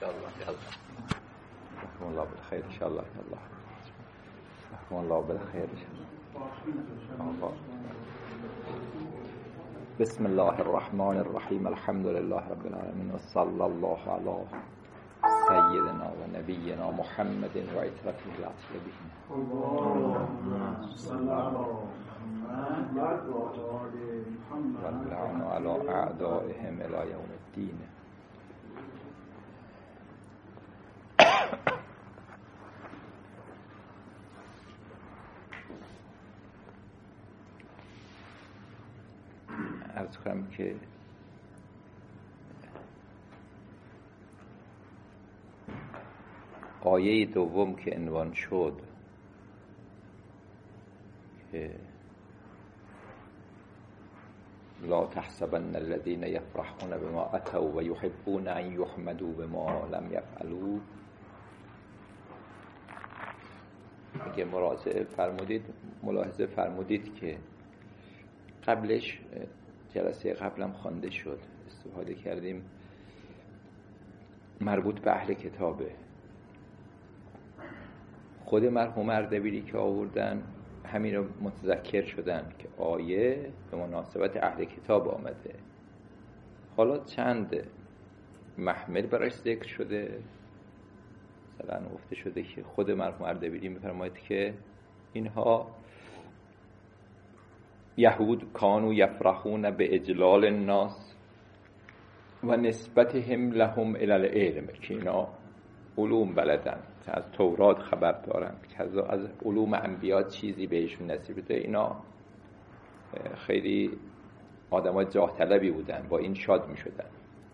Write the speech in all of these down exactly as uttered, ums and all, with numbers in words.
انشاءالله. رحمه الله بالخير انشاءالله. الله رحمه الله بالخير انشاءالله. بسم الله الرحمن الرحیم. الحمد لله رب العالمین و صلی الله علی سیدنا و نبینا محمد و عترته الاطیبین. اللهم صل علی محمد و آل محمد و لعن علی اعدائهم الی یوم الدین. عرض کنم که آیه دوم که عنوان شد که لا تحسبن الذين يفرحون بما اتوا و يحبون ان يحمدوا بما لم يفعلوا، اگه مراجعه فرمودید ملاحظه فرمودید که قبلش جلسه قبلم خوانده شد، استفاده کردیم مربوط به اهل کتابه. خود مرحوم اردبیلی که آوردن همین رو متذکر شدن که آیه به مناسبت اهل کتاب آمده. حالا چند محمل براش ذکر شده، مثلا گفته شده که خود مرحوم اردبیلی میفرماید که اینها یهود کانوا یفرحون به اجلال الناس و نسبتهم لهم الی العلم، که اینا علوم بلدن، از تورات خبر دارن، که از علوم انبیا چیزی بهشون نصیب بده. اینا خیلی آدمای جاه طلبی بودن، با این شاد می شدن.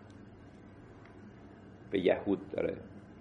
به یهود داره.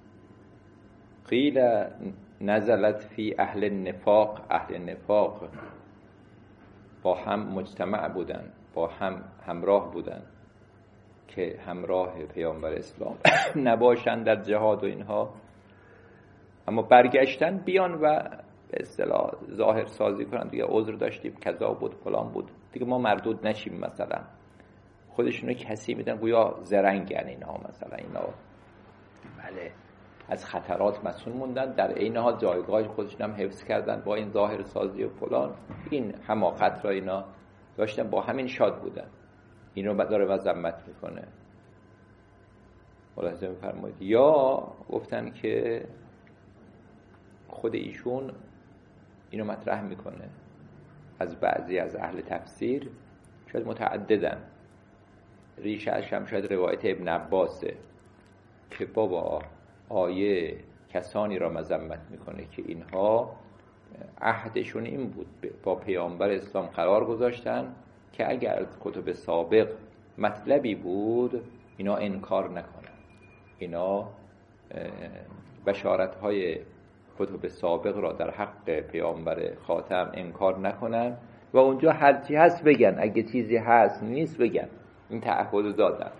قیل نزلت فی اهل النفاق، اهل نفاق با هم مجتمع بودن، با هم همراه بودن که همراه پیامبر اسلام نباشن در جهاد و اینها، اما برگشتن بیان و به اصطلاح ظاهر سازی کنن دیگه. عذر داشتیم، کذا بود، فلان بود، دیگه ما مردود نشیم. مثلا خودشونو کسی میدن گویا زرنگن اینها، مثلا اینا بله از خطرات مسئول موندن، در عین حال جایگاه خودشون هم حفظ کردن با این ظاهر سازی و فلان، این حماقت را اینا داشتن، با همین شاد بودن. اینو داره مذمت میکنه. ملاحظه میفرمایید. یا گفتن که خود ایشون اینو مطرح میکنه از بعضی از اهل تفسیر، شاید متعددن، ریشه اش هم شاید روایت ابن عباسه که بابا آیه کسانی را مذمت میکنه که اینها عهدشون این بود، با پیامبر اسلام قرار گذاشتن که اگر از کتب سابق مطلبی بود اینا انکار نکنن، اینا بشارت‌های کتب سابق را در حق پیامبر خاتم انکار نکنن و اونجا هر چی هست بگن، اگه چیزی هست نیست بگن. این تعهد دادن.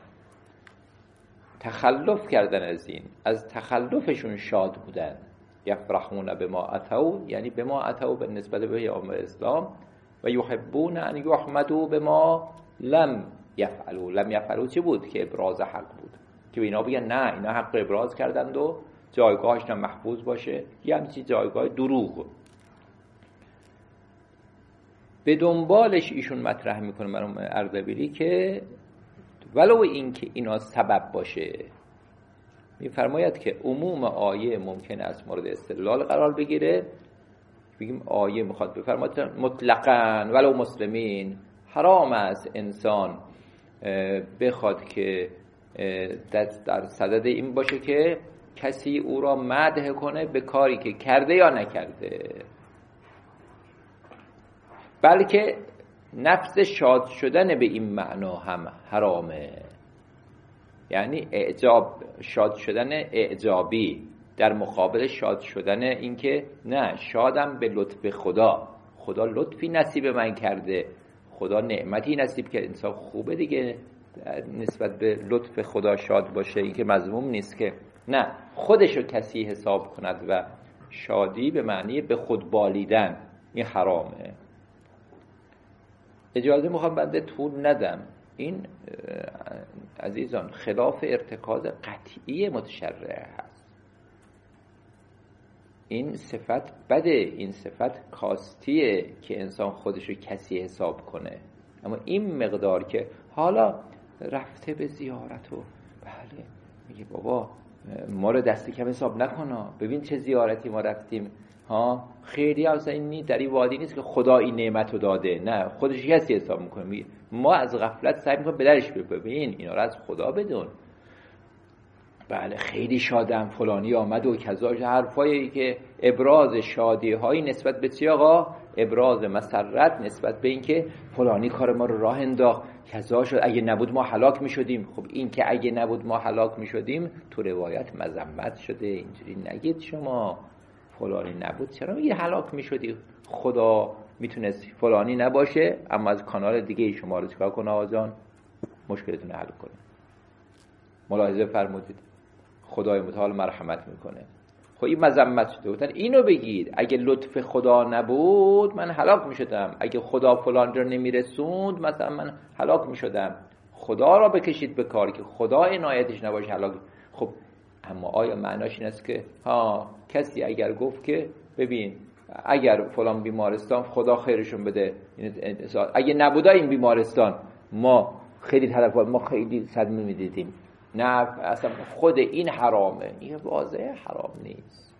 تخلف کردن از این، از تخلفشون شاد بودن. یفرحون بما اتوا، یعنی بما اتوا به نسبت به پیامبر اسلام، و یحبون ان یحمدوا بما لم یفعلوا. لم یفعلوا چی بود؟ که ابراز حق بود، که اینا بگن نه اینا حق ابراز کردند و جایگاهش هم محفوظ باشه، یه همچین جایگاه دروغ. به دنبالش ایشون مطرح میکنه مرحوم اردبیلی که ولو این که اینا سبب باشه، میفرماید که عموم آیه ممکنه از مورد استدلال قرار بگیره. بگیم آیه میخواد بفرماید مطلقاً ولو مسلمین حرام است انسان بخواد که در صدد این باشه که کسی او را مدح کنه به کاری که کرده یا نکرده، بلکه نفس شاد شدن به این معنا هم حرامه. یعنی اعجاب، شاد شدن اعجابی در مقابل شاد شدن این که نه، شادم به لطف خدا، خدا لطفی نصیب من کرده، خدا نعمتی نصیب کرده. انسان خوبه دیگه نسبت به لطف خدا شاد باشه، این که مذموم نیست که نه خودشو کسی حساب کند و شادی به معنی به خود بالیدن، این حرامه. اجازه میخوام بنده طول ندم، این عزیزان خلاف ارتکاز قطعی متشرع هست. این صفت بده، این صفت کاستیه که انسان خودش رو کسی حساب کنه. اما این مقدار که حالا رفته به زیارت و بله میگه بابا ما رو دست کم حساب نکنا، ببین چه زیارتی ما رفتیم ها، خیلی اصلا این در این وادی نیست که خدا این نعمت رو داده، نه خودش کسی حساب میکنه. ما از غفلت سعی میکنیم به درش ببین اینا رو از خدا بدون. بله خیلی شادم فلانی آمد و کذا، حرفایی که ابراز شادی هایی نسبت به چی آقا؟ ابراز مسرت نسبت به این که فلانی کار ما رو راه انداخت کذا شد، اگه نبود ما هلاک میشدیم. خب این که اگه نبود ما هلاک میشدیم تو روایت مذمت شده، اینجوری نگید شما فلانی نبود چرا میگی هلاک میشدی؟ خدا میتونست فلانی نباشه اما از کانال دیگه شما رو چیکار کنه آقا مشکلتون حل کنه. ملاحظه فرمودید خدای متعال مرحمت میکنه. خب این مذمت شده بودن. اینو بگید اگه لطف خدا نبود من هلاک میشدم، اگه خدا فلان رو نمیرسوند مثلا من هلاک میشدم. خدا را بکشید به کار که خدا عنایتش نباشه هلاک. خب اما آیا معناش این است که ها کسی اگر گفت که ببین اگر فلان بیمارستان خدا خیرشون بده، اگه نبوده این بیمارستان ما خیلی تلفات ما خیلی صدمه میدیدیم، نه اصلا خود این حرامه. این واضحه حرام نیست.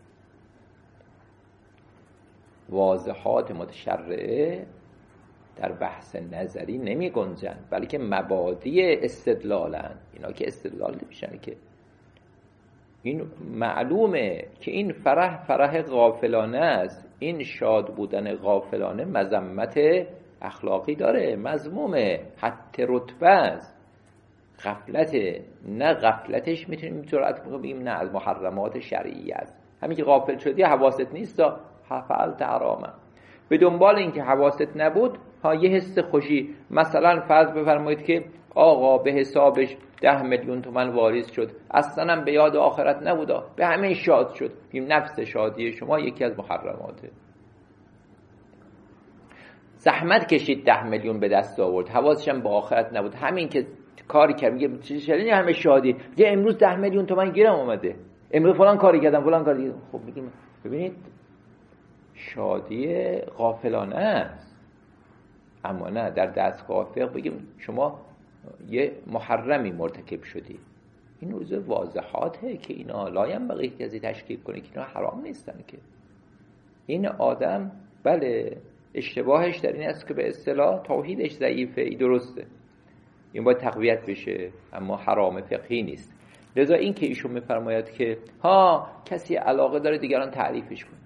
واضحات متشرعه در بحث نظری نمی گنجن بلکه مبادی استدلالن. اینا که استدلال نمیشن که این معلومه که این فرح فرح غافلانه است. این شاد بودن غافلانه مذمت اخلاقی داره، مذمومه، حتی رتبه است. غفلت نه غفلتش میتونیم جرأت بگیم نه از محرمات شرعی است. همین که غافل شدی حواست نیست فعلت حرامه. به دنبال این که حواست نبود ها یه حس خوشی مثلا فرض بفرمایید که آقا به حسابش ده میلیون تومان واریز شد اصلا هم به یاد آخرت نبودا به همین شاد شد. این نفس شادی شما یکی از محرماته. زحمت کشید ده میلیون به دست آورد حواسش هم به آخرت نبود، همین که کاری کرد میگه چه همه شادی یه امروز ده میلیون تومان گیرم اومده، امروز فلان کاری کردم فلان کاری. خب میگیم ببینید شادی غافلانه است. اما نه در دستگاه فقه بگیم شما یه محرمی مرتکب شدی. این روز واضحاته که اینا لایم بقیه کسی تشکیل کنه که اینا حرام نیستن. که این آدم بله اشتباهش در این است که به اصطلاح توحیدش ضعیفه، این درسته، این باید تقویت بشه اما حرام فقهی نیست. لذا این که ایشون میفرماید که ها کسی علاقه داره دیگران تعریفش کنه،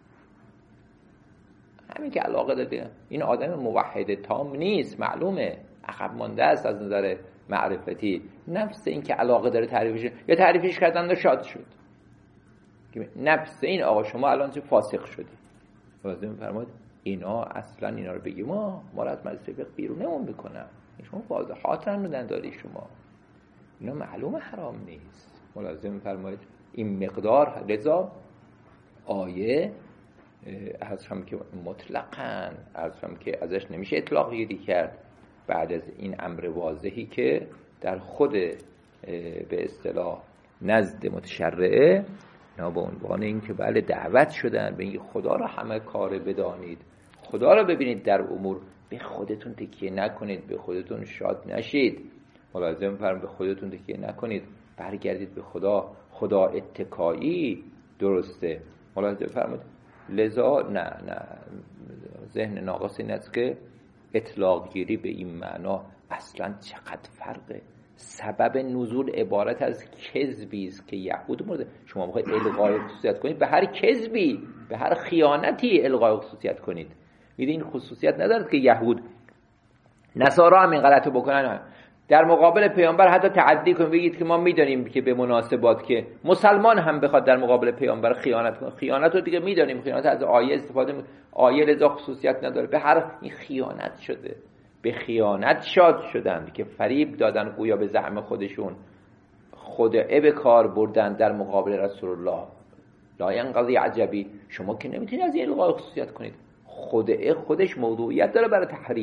همین که علاقه داره این آدم موحد تام نیست، معلومه عقب مانده است از نظر معرفتی. نفس این که علاقه داره تعریفش یا تعریفش کردن و شاد شد، نفس این آقا شما الان چه فاسق شدی. لازم میفرماید اینا اصلا اینا رو بگیم ما ما را از مدرسه فقه بیرونمون میکنم. شما واضحات رنودن داری شما، اینا معلومه حرام نیست. ملازم میفرماید این مقدار. لذا آیه از هم که مطلقاً از هم که ازش نمیشه اطلاق گیری کرد بعد از این امر واضحی که در خود به اصطلاح نزد متشرعه اینا به عنوان این که بله دعوت شدن به این خدا را همه کار بدانید، خدا را ببینید در امور، به خودتون تکیه نکنید، به خودتون شاد نشید. ملازم فرم به خودتون تکیه نکنید، برگردید به خدا. خدا اتکایی درسته. ملازم فرمود لذا نه نه ذهن ناقص این است که اطلاق گیری به این معنا اصلا چقدر فرقه. سبب نزول عبارت از کذبی است که یهود مورد شما بخواید الغای خصوصیت کنید، به هر کذبی به هر خیانتی الغای خصوصیت کنید. میدین این خصوصیت ندارد که یهود نصارا هم این غلطو بکنن، در مقابل پیامبر حتی تعدی کنید بگید که ما میدانیم که به مناسبات که مسلمان هم بخواد در مقابل پیامبر خیانت کنه، خیانت رو دیگه میدانیم، خیانت از آیه استفاده می... آیه لذا خصوصیت نداره، به هر این خیانت شده، به خیانت شاد شدن که فریب دادن گویا به زعم خودشون، خدعه به کار بردن در مقابل رسول الله. لا ینقضی عجبی، شما که نمیتونید از این الغای خصوصیت کنید. خدعه خودش موضوعیت داره برای تحریم.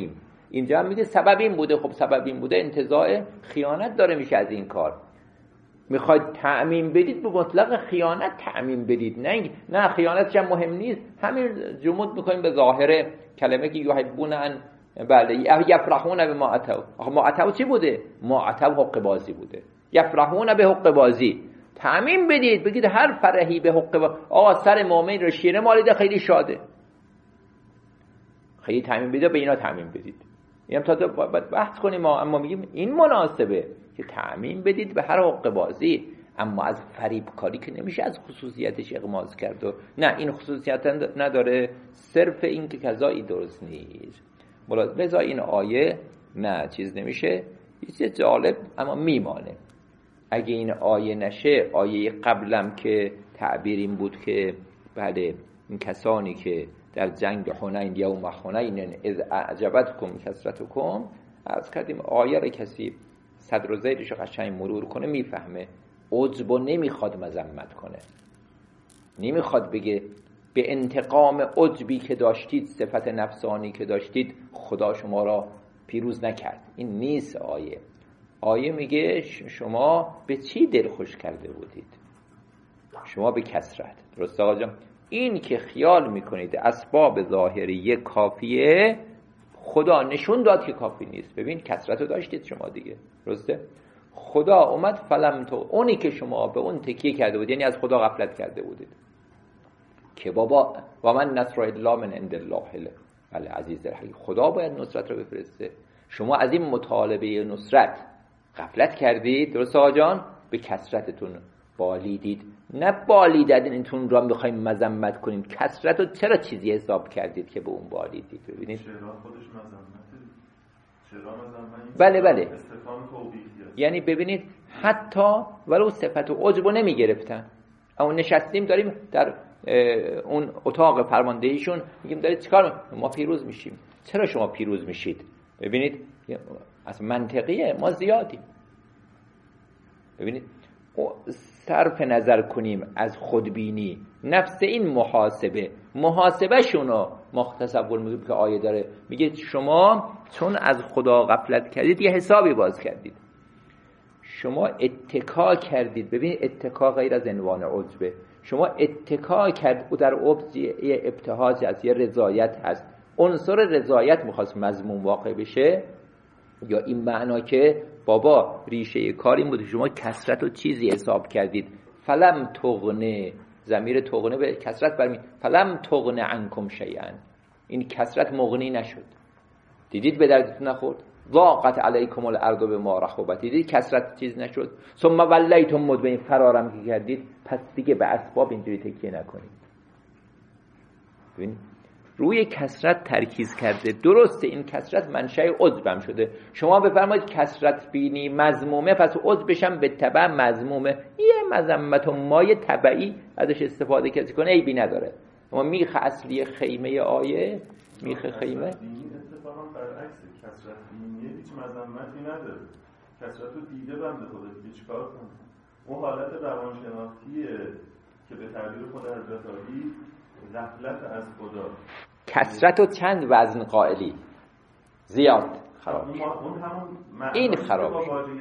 اینجا هم میگه سبب این بوده. خب سبب این بوده، انتزاع خیانت داره میشه از این کار. میخواید تعمیم بدید به مطلق خیانت تعمیم بدید، نه نه خیانتش هم مهم نیست، همین جمود میکنیم به ظاهر کلمه که یحبون ان بله یفرحون به ما اتوا. آخه ما اتوا چی بوده؟ ما اتوا حق بازی بوده. یفرحون به حق بازی، تعمیم بدید، بگید هر فرحی به حق بازی. آقا سر مؤمن رو شیره مالیده خیلی شاده، خیلی تعمیم بدید، به اینا تعمیم بدید. اینم تا بحث کنیم ما، اما میگیم این مناسبه که تعمیم بدید به هر حق بازی، اما از فریب کاری که نمیشه از خصوصیتش اغماض کرد و نه این خصوصیت نداره، صرف این که کذایی درست نیست. لذا این آیه نه چیز نمیشه، چیز جالب اما میمانه. اگه این آیه نشه، آیه قبلم که تعبیر این بود که بله این کسانی که در جنگ حنین یوم حنین اذ اعجبتکم کثرتکم، عرض کردیم آیه را کسی صدر و زیدش رو قشنگ مرور کنه میفهمه. عجب و نمیخواد مذمت کنه، نمیخواد بگه به انتقام عجبی که داشتید، صفت نفسانی که داشتید، خدا شما را پیروز نکرد. این نیست آیه. آیه میگه شما به چی دل خوش کرده بودید؟ شما به کثرت. درست آقا جان؟ این که خیال میکنید اسباب ظاهریه کافیه، خدا نشون داد که کافی نیست. ببین کثرت رو داشتید شما دیگه، درسته؟ خدا اومد فلم تو، اونی که شما به اون تکیه کرده بودید، یعنی از خدا غفلت کرده بودید که بابا و من نصر الا من عند الله، بله عزیز الحی، خدا باید نصرت رو بفرسته. شما از این مطالبه نصرت غفلت کردید، درست آقا جان؟ به کثرتتون بالیدید، نه بالیدن اینتون رو هم بخوایم مذمت کنیم. کثرت رو چرا چیزی حساب کردید که به اون بالیدید؟ ببینید چرا خودش مذمته، چرا مذمت؟ بله بله، استفهام توبیخیه. یعنی ببینید حتی ولو صفت و عجب نمی گرفتن، اما نشستیم داریم در اون اتاق فرماندهیشون میگیم دارید چیکار؟ ما پیروز میشیم. چرا شما پیروز میشید؟ ببینید از منطقیه، ما زیادیم. ببینید صرف نظر کنیم از خودبینی، نفس این محاسبه محاسبه شونو ما تصور میگیم که آیه داره میگه شما چون از خدا غفلت کردید یه حسابی باز کردید، شما اتکا کردید. ببینید اتکا غیر از عنوان عجبه، شما اتکا کرد و در عجب یه ابتهاج هست، یه رضایت هست. عنصر رضایت میخواست مضمون واقع بشه، یا این معنا که بابا ریشه کار این بود شما کثرت و چیزی حساب کردید. فلم تغنه، ضمیر تغنه به کثرت برمی، فلم تغنه عنکم شیئا، این کثرت مغنی نشد. دیدید به دردتون نخورد؟ ضاقت علیکم الارض بما رحبت، دیدید کثرت چیز نشد. ثم ولیتم مدبرین، فرارم که کردید، پس دیگه به اسباب اینجوری تکیه نکنید. ببینید روی کثرت ترکیز کرده. درسته این کثرت منشأ عجبم شده. شما بفرمایید کثرت بینی مذمومه، پس عجبش هم به تبع مذمومه. یه مذمت و مایه تبعی ازش استفاده کسی کنه عیبی نداره. اما میخ اصلی خیمه آیه، میخ خیمه اتفاقا برعکس کثرت بینی هیچ مذمتی نداره. کثرت رو دیده بنده خدا دیگه چیکار کنه؟ اون حالت روانشناختیه که به تعبیر خود حضرت علی غفلت از خدا. کثرت و چند وزن قائلی زیاد خراب اون همون این خراب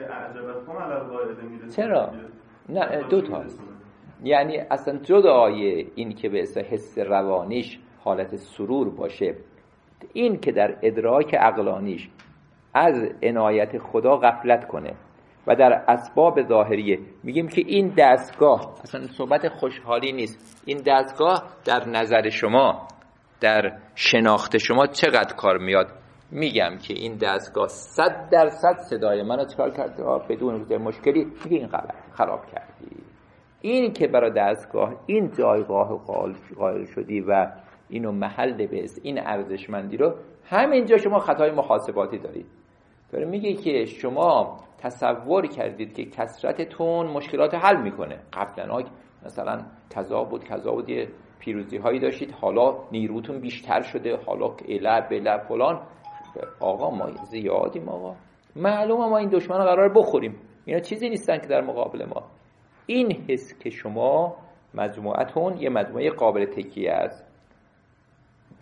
چرا؟ نه دو تا یعنی اصلا جدای این که به اصلا حس روانیش حالت سرور باشه، این که در ادراک عقلانیش از عنایت خدا غفلت کنه و در اسباب ظاهریه. میگیم که این دستگاه اصلا صحبت خوشحالی نیست. این دستگاه در نظر شما، در شناخت شما چقدر کار میاد؟ میگم که این دستگاه صد درصد صدای منو چکار کرده بدون مشکلی، میگه این غلط خراب کردی. این که برای دستگاه این جایگاه قائل شدی و اینو محل بس این ارزشمندی رو، همینجا شما خطای محاسباتی دارید. داره میگه که شما تصور کردید که کثرتتون مشکلات حل میکنه. قبلا مثلا کذا بود کذا بود یه پیروزی هایی داشتید، حالا نیروتون بیشتر شده، حالا اله بله فلان. آقا ما زیادیم، آقا معلومه ما این دشمن رو قرار بخوریم، اینا چیزی نیستن که در مقابل ما. این حس که شما مجموعتون یه مجموعه قابل تکیه است،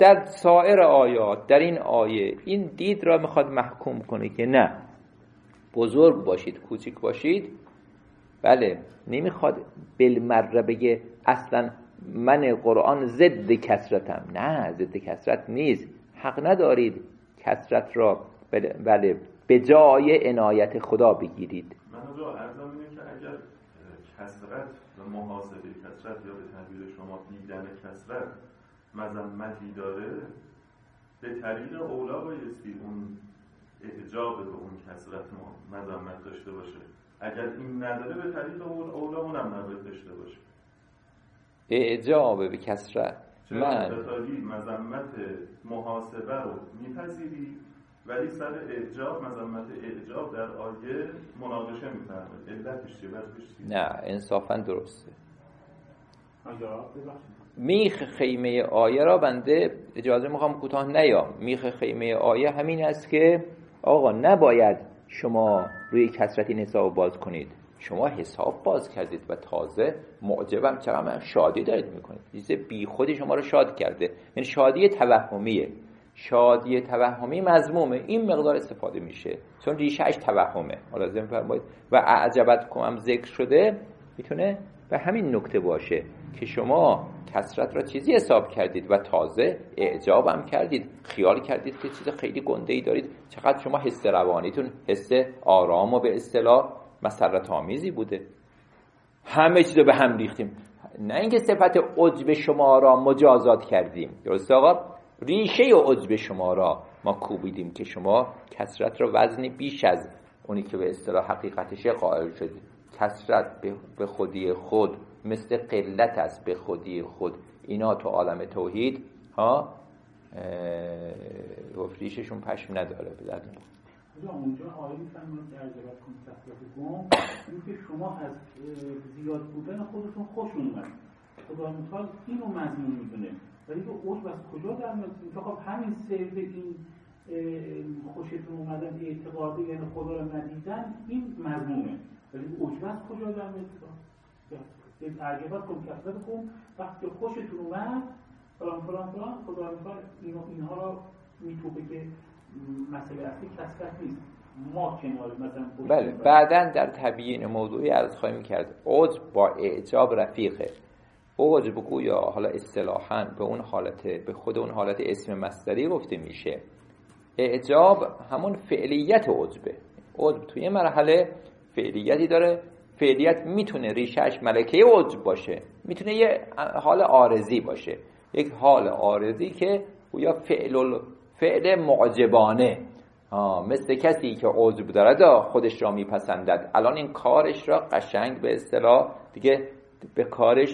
در سایر آیات در این آیه این دید را میخواد محکوم کنه که نه، بزرگ باشید کوچک باشید، بله نمیخواد بالمره بگه اصلا من قرآن ضد کثرتم، نه ضد کثرت نیست، حق ندارید کثرت را بله به جای عنایت خدا بگیرید. من رو عرضم اینه که اگر کثرت و محاسبه کثرت یا به تعبیر شما دیدن کثرت مذمتی داره، به طریق اولا بایستی اون اعجاب به اون کثرت مذمت داشته باشه. اگر این نداره به طریق اولا اونم نباید داشته باشه. اعجاب به کثرت من بخوایی مذمت محاسبه رو میپذیری ولی سر اعجاب مذمت اعجاب در آیه مناقشه میفرمایید. علتش چیه؟ نه انصافا درسته. میخ خیمه آیه را بنده اجازه میخوام کوتاه نیام. میخ خیمه آیه همین است که آقا نباید شما روی کثرتی حساب باز کنید. شما حساب باز کردید و تازه معجبم چقدر شادی دارید میکنید. چیز بی خودی شما رو شاد کرده. یعنی شادی توهمیه. شادی توهمی مذمومه. این مقدار استفاده میشه چون ریشهش توهمه. حالا لازم فرمایید و اعجبتکم هم ذکر شده، میتونه به همین نکته باشه که شما کثرت را چیزی حساب کردید و تازه اعجاب هم کردید، خیال کردید که چیز خیلی گنده‌ای دارید. چقدر شما حس روانیتون حس آرام و به اصطلاح مسرت آمیزی بوده. همه چیز رو به هم ریختیم. نه اینکه صفت عجب شما را مجازات کردیم، درسته آقا؟ ریشه عجب شما را ما کوبیدیم که شما کثرت را وزنی بیش از اونی که به اصطلاح حقیقتش قائل شدید. کثرت به خودی خود مثل قلت است به خودی خود. اینا تو عالم توحید ها ریششون پشم نداره. به درد اونجا آیه میفرمایید در عجبت کن کثرتکم، اینکه شما از زیاد بودن خودتون خوش اومد. خدا متعال اینو مضمون میدونه. ولی که عجب از کجا در میاد؟ خب همین سبب این خوشتون اومدن اعتقادی یعنی خدا رو ندیدن این مضمونه. ولی عجب از کجا در میاد؟ عجبت کن کثرتکم وقتی خوشتون اومد فلان فلان فلان خدا متعال اینها رو میتوبه که مسئله اصلی کثرت نیست. ما کنار مثلا بله بعداً در تبیین موضوعی عرض خواهیم کرد. عجب با اعجاب رفیقه. عجب گویا حالا اصطلاحاً به اون حالت به خود اون حالت اسم مصدری گفته میشه. اعجاب همون فعلیت عجبه. عجب توی مرحله فعلیتی داره. فعلیت میتونه ریشهش ملکه عجب باشه، میتونه یه حال عارضی باشه، یک حال عارضی که گویا فعل فعل معجبانه، مثل کسی که عجب داره خودش را میپسندد. الان این کارش را قشنگ به اصطلاح دیگه به کارش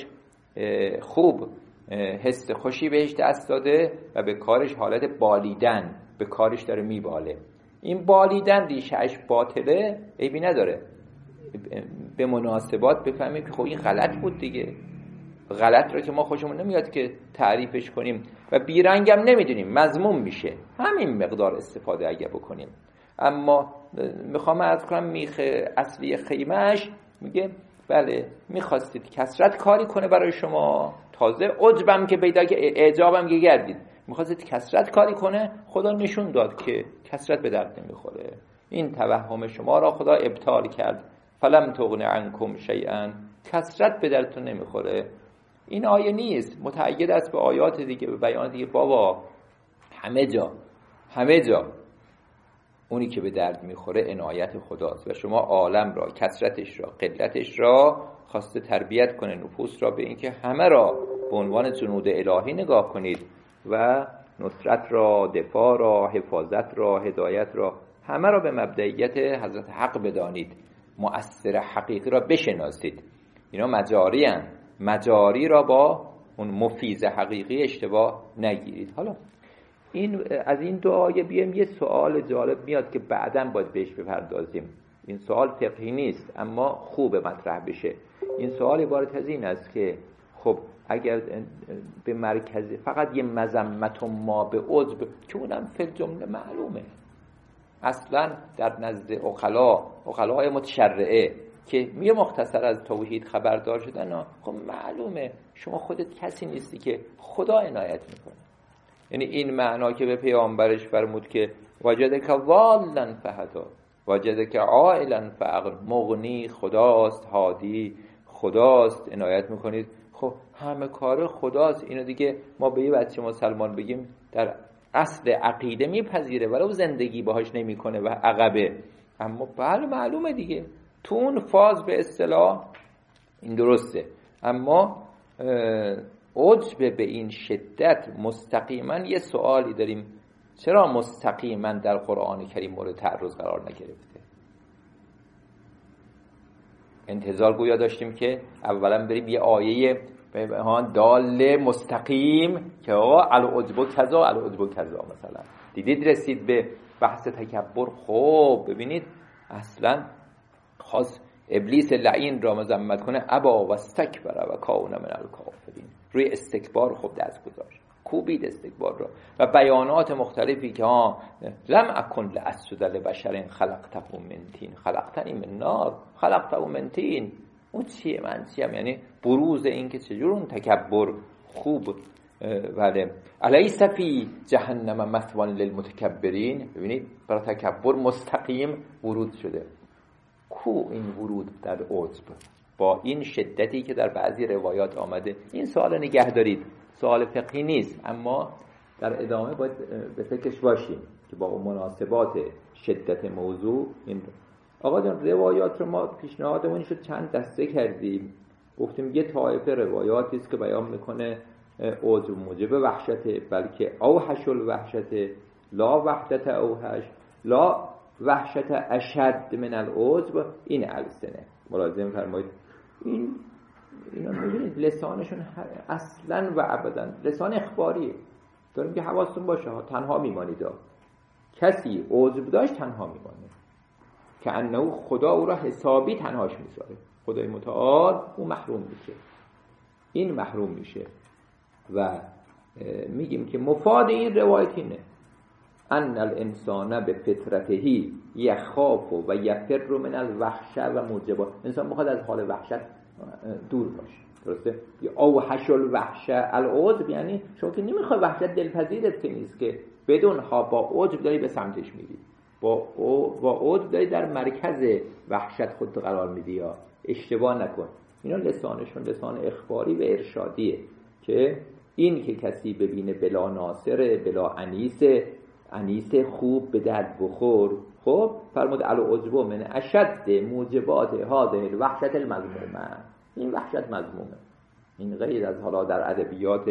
خوب حس خوشی بهش دست داده و به کارش حالت بالیدن به کارش داره میباله. این بالیدن ریشهش باطله عیبی نداره. به مناسبات بفهمیم که خب این غلط بود دیگه. غلط رو که ما خوشمون نمیاد که تعریفش کنیم و بیرنگم نمیدونیم مذموم میشه. همین مقدار استفاده اگه بکنیم. اما میخوام عرض کنم میخ اصلی خیمهش میگه بله میخواستید کثرت کاری کنه برای شما، تازه عجبم که پیدا که اعجابم که گردید، میخواستید کثرت کاری کنه، خدا نشون داد که کثرت به درد نمیخوره. این توهم شما را خدا ابطال کرد. فلم تغن عنکم شیئا، کثرت به دردتون نمیخوره. این آیه نیست، متأید است به آیات دیگه، به بیان دیگه. بابا همه جا همه جا اونی که به درد میخوره عنایت خداست و شما عالم را کثرتش را قلتش را خواسته تربیت کنه، نفوس را به اینکه همه را به عنوان جنود الهی نگاه کنید و نصرت را، دفاع را، حفاظت را، هدایت را، همه را به مبدئیت حضرت حق بدانید، مؤثر حقیقی را بشناسید. اینا مجاری هستند. مجاری را با اون مفیز حقیقی اشتباه نگیرید. حالا این از این دو آیه بیایم یه سوال جالب میاد که بعداً باید بهش بپردازیم. این سوال فقهی نیست اما خوبه مطرح بشه. این سوال عبارت از این است که خب اگر به مرکز فقط یه مذمت و ما به عجب که اونم فی الجمله معلومه، اصلا در نزد عقلا عقلای متشرعه که میگه مختصر از توحید خبردار شدن، خب معلومه شما خودت کسی نیستی که خدا عنایت میکنه. یعنی این معنا که به پیامبرش فرمود که وجدک ضالا فهدا، وجدک عائلا فاغنی، مغنی خداست، هادی خداست، عنایت میکنید. خب همه کار خداست. اینو دیگه ما به یه بچه مسلمان بگیم در اصل عقیده میپذیره ولو زندگی باهاش نمیکنه و عقبه، اما بله معلومه دیگه تو اون فاز به اصطلاح این درسته. اما عجب به این شدت مستقیما یه سوالی داریم، چرا مستقیما در قرآن کریم مورد تعرض قرار نگرفته؟ انتظار گویا داشتیم که اولا بریم یه آیه دال مستقیم که آقا العجب کذا العجب کذا مثلا دیدید رسید به بحث تکبر. خب ببینید اصلا خاص ابلیس لعین را مذمت کنه، ابا و استکبر و کان من الکافرین، روی استکبار خب دست گذاشت، کوبید استکبار را و بیانات مختلفی که ها لم اکن لاسجد لبشر خلقته من طین خلقتنی من نار خلقته من طین. اون چیه من چیم؟ یعنی بروز این که چجور اون تکبر خوب بله الیس فی جهنم مثوی للمتکبرین. ببینید برای تکبر مستقیم ورود شده. کو این ورود در عجب با این شدتی که در بعضی روایات آمده؟ این سوال نگه دارید، سوال فقهی نیست، اما در ادامه باید به فکرش باشیم که با مناسبات شدت موضوع این آقا جان روایات رو ما پیشنهادمون شد چند دسته کردیم. گفتیم یه طایفه روایاتی است که بیان میکنه عجب موجب وحشته، بلکه اوحش الوحشته لا وحدت اوحش لا وحشت اشد من العجب. این السنه ملاحظه فرمایید. این اینا می‌بینید لسانشون اصلا و ابدا لسان اخباریه. داریم که حواستون باشه ها، تنها میمانید ها. کسی عجب داشت تنها میمانه که انه خدا او را حسابی تنهاش میذاره، خدای متعال او محروم میشه، این محروم میشه. و میگیم که مفاد این روایت اینه ان الانسان به فطرته یخاف و یفر من الوحشه و موجبات. انسان میخواد از حال وحشت دور باشه، درسته؟ اوحش الوحشه العجب، یعنی شما که نمیخوای وحشت دلپذیرت که نیست که بدون ها با عجب داری به سمتش میری، با با عجب داری در مرکز وحشت خودت قرار میدی. یا اشتباه نکن، اینا لسانشون لسان اخباری و ارشادیه که این که کسی ببینه بلا ناصره بلا انیسه انیس خوب به درد بخور. خب فرمود العجب من اشد موجبات هذه الوحشت المذمومه. این وحشت مذمومه. این غیر از حالا در ادبیات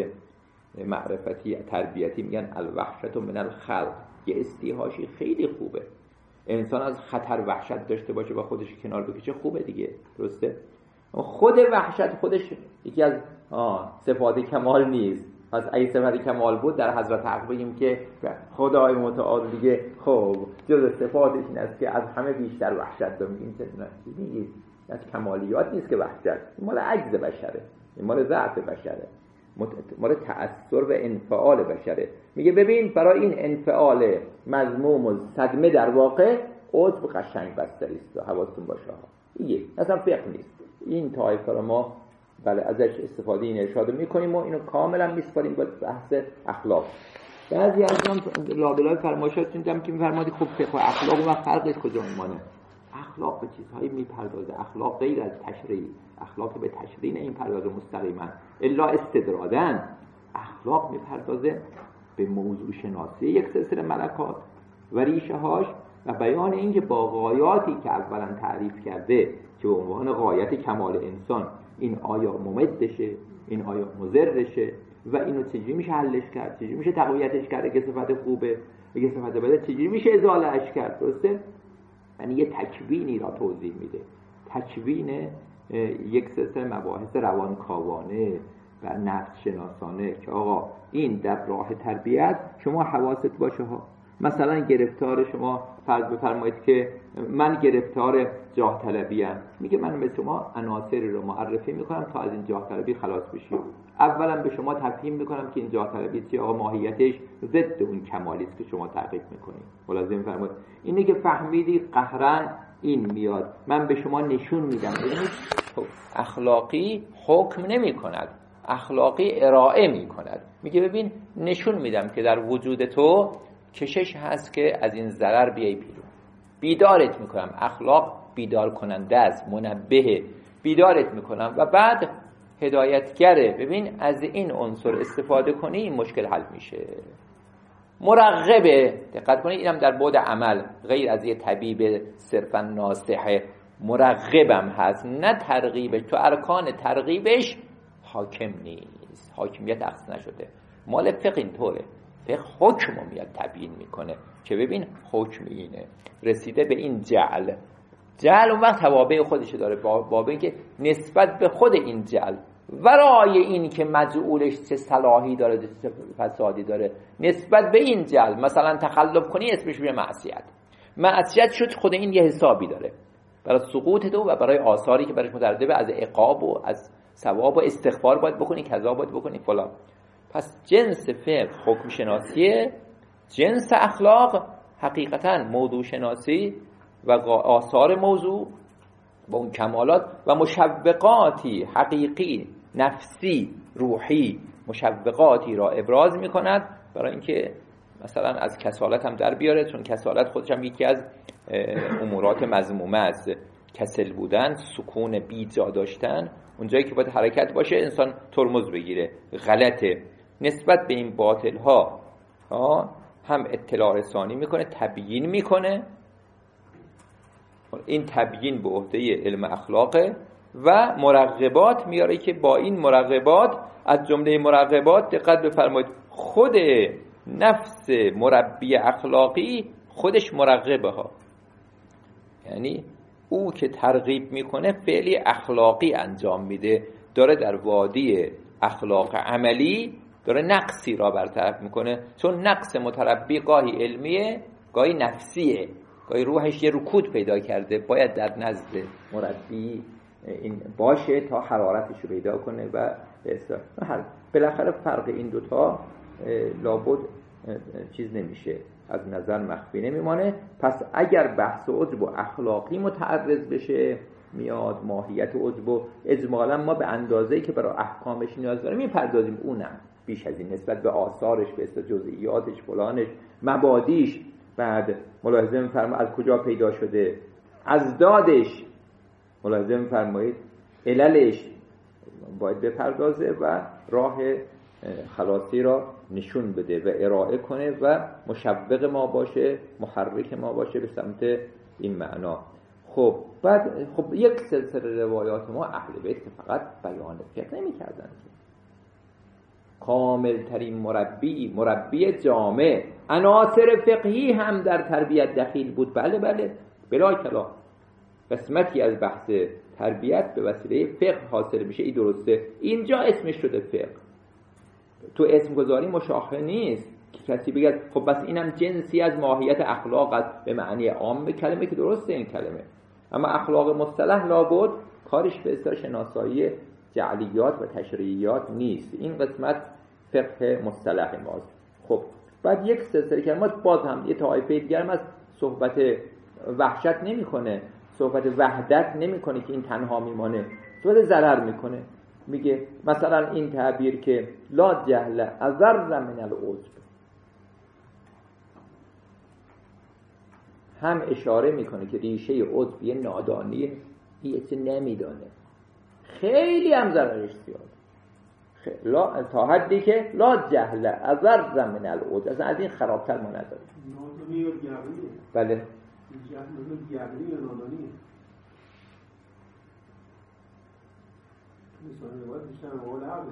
معرفتی تربیتی میگن الوحشت من الخلق، یه استیحاشی خیلی خوبه. انسان از خطر وحشت داشته باشه و خودش کنار بکشه خوبه دیگه، درسته؟ خود وحشت خودش یکی از صفات کمال نیست. پس اگه صفت کمال بود در حضرت حق بگیم که خدای متعال دیگه خب جز صفاتش این است که از همه بیشتر وحشت داره. میگیم که نه، از کمالیات نیست که وحشت، این مال عجز بشره، این مال ضعف بشره، مال تأثر و انفعال بشره. میگه ببین برای این انفعال مذموم و صدمه در واقع عجب قشنگ بستری است. حواستون باشه ها، این اصلا فقه نیست. این طایفه رو ما بله ازش استفاده این ارشاد میکنیم و اینو کاملا میسپاریم به بحث اخلاق. بعضی از هم لابلای فرمایشات چندم که میفرمادی خب فقه و اخلاق و خلقش کجا میمانه؟ اخلاق به چیزهایی میپردازه. اخلاق غیر از تشریع، اخلاق به تشریع نمیپردازه مستقیما الا استدرادن. اخلاق میپردازه به موضوع شناسی یک سلسله ملکات و ریشه هاش و بیان این که با غایاتی که اولا تعریف کرده که به عنوان غایت کمال انسان این آیا ممدشه، این آیا مضرشه و اینو چجوری میشه حلش کرد، چجوری میشه تقویتش کرد، اگه صفت خوبه اگه صفت بده چجوری میشه ازالهش کرد، درسته؟ یعنی یه تکوینی را توضیح میده، تکوین یک سلسله مباحث روانکاوانه و نفس شناسانه که آقا این در راه تربیت شما حواست باشه ها. مثلا گرفتار شما فرض بفرمایید که من گرفتار جاه طلبی ام، میگه من به شما عناصری رو معرفی میکنم تا از این جاه طلبی خلاص بشید. اولا به شما تفهیم میکنم که این جاه طلبی چیه، آقا ماهیتش ضد اون کمالی است که شما تحقیق میکنید. ملازم فرمایید اینه که فهمیدی قهرن این میاد، من به شما نشون میدم. ببینید خب اخلاقی حکم نمیکند، اخلاقی ارائه می کند. میگه ببین نشون میدم که در وجود تو کشش هست که از این ضرر بیای بیرون، بیدارت میکنم. اخلاق بیدار کننده است، منبه، بیدارت میکنم و بعد هدایتگره. ببین از این عنصر استفاده کنی این مشکل حل میشه. مرغبه، دقت کنید اینم در بعد عمل، غیر از یه طبیب صرفا ناصحه، مرغبم هست، نه ترغیبش. تو ارکان ترغیبش حاکم نیست، حاکمیت اخذ نشده. مال فقه اینطوره، فقه حکم رو میاد تبیین میکنه که ببین حکم اینه، رسیده به این جعل. جعل اون وقت توابع خودش داره، باب این که نسبت به خود این جعل ورای این که مجعولش چه صلاحی داره چه فسادی داره، نسبت به این جعل مثلا تخلف کنی اسمش میشه معصیت. معصیت شد خود این یه حسابی داره برای سقوط تو و برای آثاری که برایش مترتبه از عقاب و از ثواب و استغفار باید بکنی، کذا باید بکنی فلان. پس جنس فقه حکم شناسیه، جنس اخلاق حقیقتا موضوع شناسی و آثار موضوع با اون کمالات و مشوقاتی حقیقی نفسی روحی، مشوقاتی را ابراز میکند برای اینکه مثلا از کسالت هم در بیاره، چون کسالت خودش هم یکی از امورات مذمومه است. کسل بودن، سکون بی جا داشتن، اونجایی که باید حرکت باشه انسان ترمز بگیره، غلطه. نسبت به این باطل ها هم اطلاع رسانی میکنه، تبیین میکنه. این تبیین به عهده علم اخلاقه و مرغبات میاره که با این مرغبات، از جمله مرغبات دقت بفرمایید خود نفس مربی اخلاقی خودش مرغبه ها، یعنی او که ترغیب میکنه فعلی اخلاقی انجام میده، داره در وادی اخلاق عملی داره نقصی را برطرف میکنه، چون نقص متربی گاهی علمیه گاهی نفسیه، گاهی روحش یه رکود پیدا کرده، باید در نزد مربی این باشه تا حرارتش رو پیدا کنه و هر بالاخره فرق این دوتا لابد چیز نمیشه، از نظر مخفی نمیمانه. پس اگر بحث عجب و اخلاقی متعرض بشه میاد ماهیت عجب و اجمالا ما به اندازه‌ای که برای احکامش نیاز داریم میپردازیم، اونم بیش از این نسبت به آثارش، به اصطلاح جزئیاتش، فلانش، مبادیش. بعد ملاحظه می‌فرمایید از کجا پیدا شده، از دادش ملاحظه می‌فرمایید، عللش باید بپردازه و راه خلاصی را نشون بده و ارائه کنه و مشوق ما باشه، محرک ما باشه به سمت این معنا. خب بعد خب یک سلسله روایات ما اهل بیت که فقط بیان فقه نمی‌کردن که کامل ترین مربی، مربی جامع، عناصر فقهی هم در تربیت دخیل بود. بله بله بلا کلام، قسمتی از بحث تربیت به وسیله فقه حاصل میشه، این درسته، اینجا اسمش شده فقه. تو اسم گذاری مشاخه نیست که کسی بگه خب بس اینم جنسی از ماهیت اخلاق است به معنی عام کلمه، که درسته این کلمه، اما اخلاق مصطلح لابد کارش به اصطلاح شناسایی جعلیات و تشریعیات نیست، این قسمت فقه مصطلح ماست. خب بعد یک سلسله کلمات باز هم یه طایفه دیگر هم از صحبت وحشت نمیکنه، صحبت وحدت نمیکنه که این تنها میمانه، صحبت ضرر میکنه. میگه مثلا این تعبیر که لا جهل اضر من العجب، هم اشاره میکنه که ریشه عجب یه نادانی، یه چیز نمیدانه، خیلی هم ضررش زیاد، لا تا حدی که لا جهل اضر من العجب، اصلا از این خرابتر ما نداره. نادانی و گردیه. بله جهل و گردی و نادانی مثلا روایت بیشتر مقال عقل.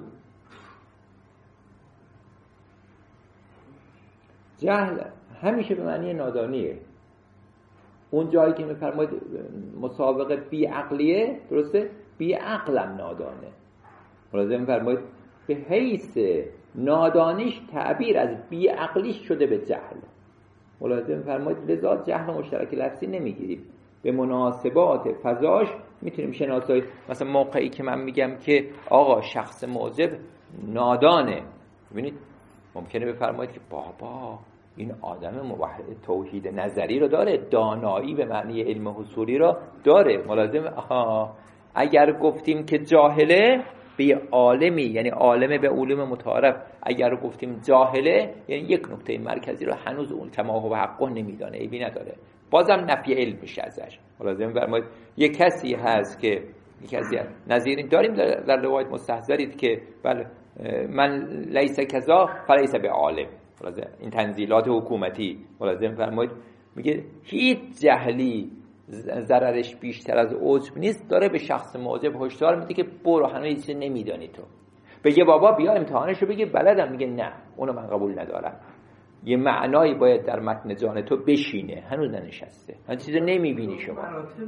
جهل همیشه به معنی نادانیه. اون جایی که میفرماید مسابقه بی عقلیه، درسته؟ بی عقلم نادانه. ملاحظه میفرماید به حیث نادانیش تعبیر از بی عقلیش شده به جهل. ملاحظه میفرماید لذا جهل مشترک لفظی نمیگیریم، به مناسبات فضاش میتونیم شناسایی. مثلا موقعی که من میگم که آقا شخص موجب نادانه، ببینید ممکنه بفرمایید که بابا این آدم موحد توحید نظری رو داره، دانایی به معنی علم حصولی رو داره. ملازم آها اگر گفتیم که جاهله، به یه عالمی، یعنی عالم به علوم متعارف اگر گفتیم جاهله، یعنی یک نکته مرکزی رو هنوز اون تمام و حقه نمیدانه، ایبی نداره، بازم نفی علم میشه ازش. لازم فرمایید یک کسی هست که یک کسی نظیر داریم در, در روایت مستحضرید که بله من لیس کذا فلیس به عالم، این تنزیلات حکومتی لازم فرمایید میگه هیچ جهلی ضررش بیشتر از عجب نیست، داره به شخص معجب هشدار میده که برو هنوز هیچ چیزی نمیدانی. تو بگه بابا بیا امتحانشو بگی بلدم، میگه نه اونو من قبول ندارم. یه معنایی باید در متن جان تو بشینه، هنوز ننشسته، هنوز چیزی نمیبینی شما.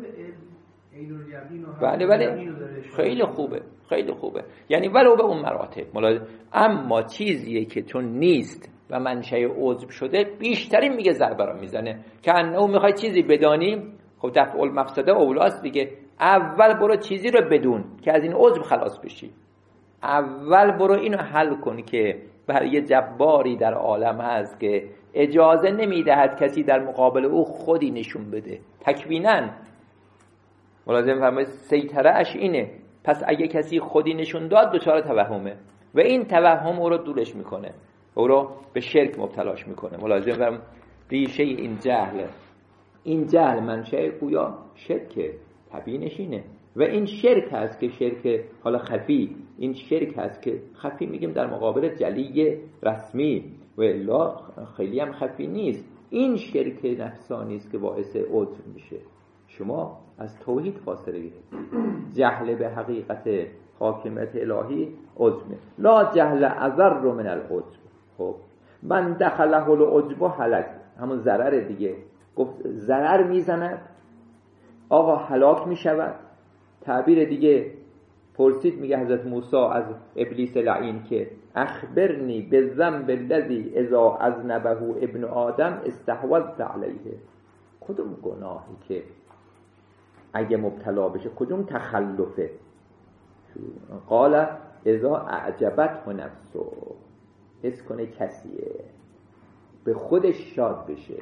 بله بله خیلی خوبه خیلی خوبه، یعنی ولو به اون مراتب ملاحظه. اما چیزیه که چون نیست و منشأ عجب شده بیشترین میگه ضربه را میزنه که انه میخوای چیزی بدانیم، خب دفع المفسده اولاست دیگه. اول برو چیزی رو بدون که از این عجب خلاص بشی، اول برو اینو حل کن که برای یه جباری در عالم هست که اجازه نمیدهد کسی در مقابل او خودی نشون بده تکویناً. ملازم فرمایید سیطره اش اینه، پس اگه کسی خودی نشون داد دچار توهمه و این توهم او رو دورش میکنه، او رو به شرک مبتلاش میکنه. ملازم فرمایید ریشه این جهل، این جهل منشأ گویا شرک طبیعیش اینه و این شرک هست که شرک حالا خفی، این شرک هست که خفی میگیم در مقابل جلی رسمی و الا خیلی هم خفی نیست. این شرک نفسانی است که باعث عجب میشه. شما از توحید فاصله گرفتید، جهل به حقیقت حاکمیت الهی عجب، لا جهل اضر من العجب. خب من دخله العجب هلک، همون ضرر دیگه، گفت ضرر میزند آقا هلاک میشود. تعبیر دیگه پرسید میگه حضرت موسی از ابلیس لعین که اخبرنی بالذنب الذی اذا اذنبه ابن آدم استحوذت علیه، کدوم گناهی که اگه مبتلا بشه کدوم تخلفه؟ قال اذا اعجبته نفسه، حس کنه کسیه به خودش شاد بشه.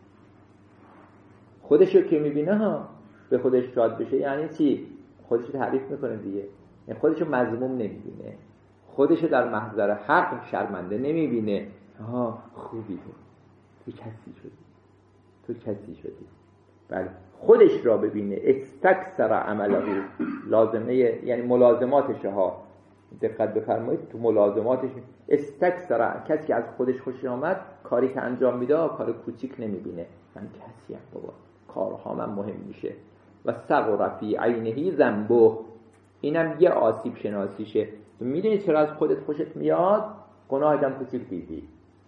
خودشو که میبینه ها به خودش شاد بشه یعنی چی؟ خودشو تعریف میکنه دیگه، یعنی خودشو مذموم نمیبینه، خودشو در محضر حق شرمنده نمیبینه. ها خوبی تو تو کسی شدی، تو کسی شدی. بله خودش را ببینه. استکثر عمله، لازمه یعنی ملازماتش ها، دقت بفرمایید تو ملازماتش. استکثر، کسی که از خودش خوش آمد کاری که انجام میده کار کوچیک نمیبینه، من کسی ام بابا کارها من مهم میشه. و صغر فی عینه ذنبه، اینم یه آسیب شناسیشه. میدونی چرا از خودت خوشت میاد؟ گناه آدم کوچیک دیدی.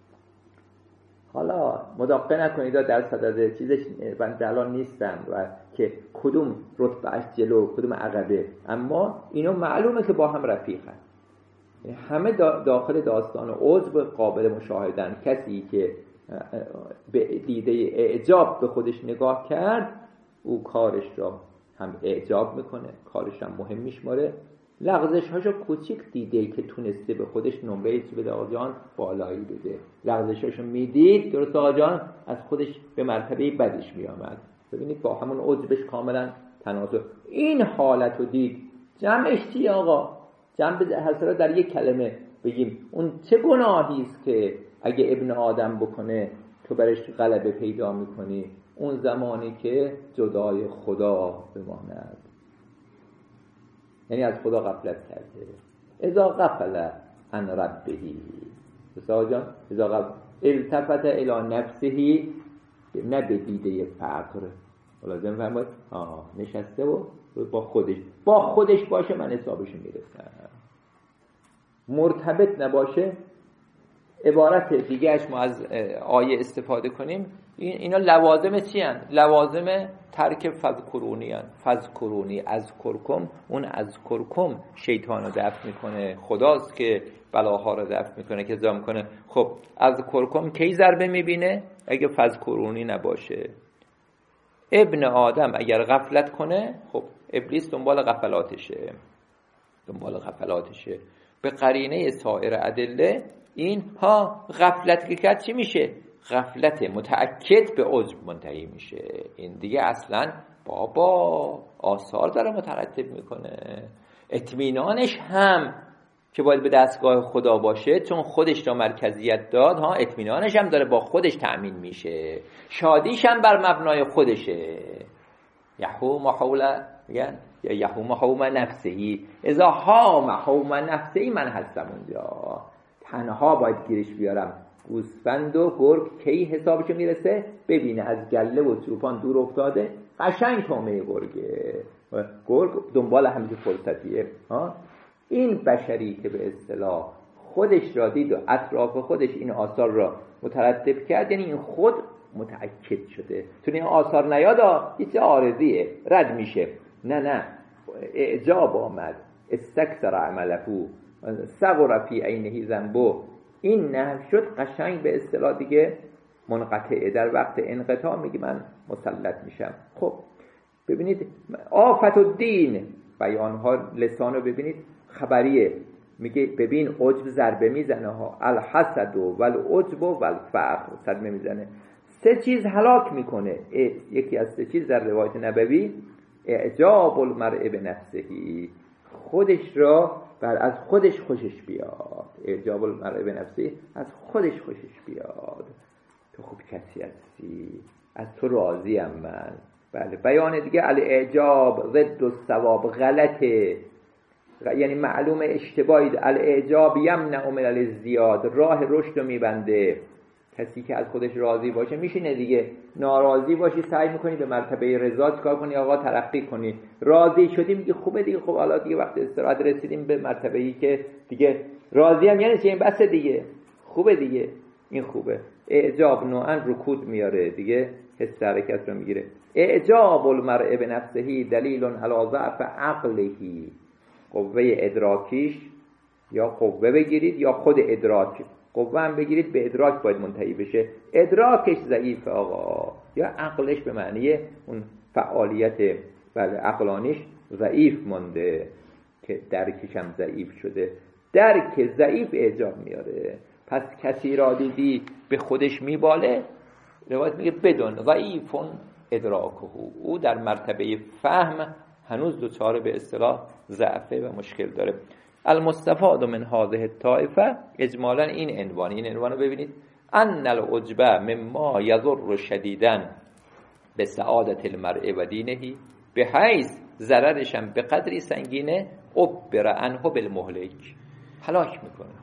حالا مداقه نکنید در صدد چیزش من الان نیستم و که کدوم رتبه اش جلو کدوم عقبه، اما اینو معلومه که با هم رفیقن. همه داخل داستان عجب قابل مشاهدن. کسی که به دیده اعجاب به خودش نگاه کرد او کارش را هم اعجاب میکنه، کارش هم مهم میشماره، لغزش هاشو کوچیک دیده که تونسته به خودش نمره چی بده آقا جان بالایی بده. لغزش هاشو میدید درست آقا جان از خودش به مرتبه بدش میامد. ببینید با همون عجبش کاملا تناسب. این حالت رو دید. جمعش چیه آقا؟ جمع حسرت در یک کلمه بگیم اون چه گناهی است که اگه ابن آدم بکنه تو برش غلبه پیدا میکنی؟ اون زمانی که جدای خدا بماند، یعنی از خدا غفلت کرده. اذا غفل عن ربه، بسیار جان اذا غفل التفت الى نفسه، نه به دیده فقر. لازم فرماید آه نشسته و با خودش با خودش باشه من حسابش میرسم. مرتبط نباشه. عبارت دیگهش ما از آیه استفاده کنیم، این اینا لوازم چی هستند؟ لوازم ترک فذکرونی هستند. فذکرونی از کرکم، اون از کرکم شیطان رو دفع میکنه، خداست که بلاها رو دفع میکنه که زام کنه. خب از کرکم کی ضربه میبینه؟ اگه فذکرونی نباشه. ابن آدم اگر غفلت کنه، خب ابلیس دنبال غفلاتشه دنبال غفلاتشه به قرینه سایر ادله. این ها غفلت که کرد چی میشه؟ غفلت متأکد به عجب منتهی میشه. این دیگه اصلا بابا آثار داره مترتب میکنه. اطمینانش هم که باید به دستگاه خدا باشه، چون خودش را مرکزیت داد ها، اطمینانش هم داره با خودش تأمین میشه، شادیش هم بر مبنای خودشه. یحوم حول میگن یا یحوم حوم نفسهی اذا حام حوم نفسهی، من هستم اونجا، تنها باید گیرش بیارم. گوسفند و گرگ کی حسابشو میرسه؟ ببینه از گله و چوپان دور افتاده، قشنگ تومه گرگه، گرگ دنبال همیشه فرصتیه ها. این بشری که به اصطلاح خودش را دید و اطراف خودش این آثار را مترتب کرد، یعنی این خود متأکد شده، چون این آثار نیادا هیچ عارضیه رد میشه. نه نه اعجاب آمد، استکثر عمله صغر فی عینه ذنبه، این نه شد قشنگ به اصطلاح دیگه منقطعه. در وقت انقطاع میگه من مسلط میشم. خب ببینید آفت الدین، بیانها لسانو ببینید خبریه، میگه ببین عجب ضربه میزنه ها، الحسد و والعجب و الفقر صدمه میزنه. سه چیز هلاک میکنه. یکی از سه چیز در روایت نبوی اعجاب المرء به نفسهی، خودش را بر از خودش خوشش بیاد. اعجاب المرء به نفسهی، از خودش خوشش بیاد. تو خوب کسی هستی، از تو راضیم من. بله بیان دیگه الاعجاب ضد الثواب، غلطه، یعنی معلوم اشتباهی. الاعجاب یمنع من الازدیاد، راه رشد رو میبنده. کسی که از خودش راضی باشه میشینه دیگه، ناراضی باشی سعی میکنی به مرتبه رضا چیکار کنی؟ آقا ترقی کنی. راضی شدی میگی خوبه دیگه، خب حالا دیگه وقت استراحت رسیدیم به مرتبه‌ای که دیگه راضی ام، یعنی چه؟ این بس دیگه، خوبه دیگه، این خوبه. اعجاب نوعا رکود میاره دیگه، حس حرکت رو میگیره. اعجاب المرء به نفسه دلیل علی ضعف عقله، قوه ادراکیش یا قوه بگیرید یا خود ادراک. قوه هم بگیرید به ادراک باید منتهی بشه. ادراکش ضعیف آقا، یا عقلش به معنی اون فعالیت بله عقلانیش ضعیف مونده که درکش هم ضعیف شده. درک ضعیف اعجاب میاره. پس کسی را دیدی به خودش میباله، روایت میگه بدون ضعیفون ادراکه، او در مرتبه فهم هنوز دوچاره به اصطلاح ضعفه و مشکل داره. المستفاد من هذه الطائفه، اجمالا این عنوان، این عنوان رو ببینید، ان العجب مما یضر شدیدا به سعادت المرء و دینه، به حیث ضررش هم به قدری سنگینه، عبر عنه بالمهلک، هلاک میکنه،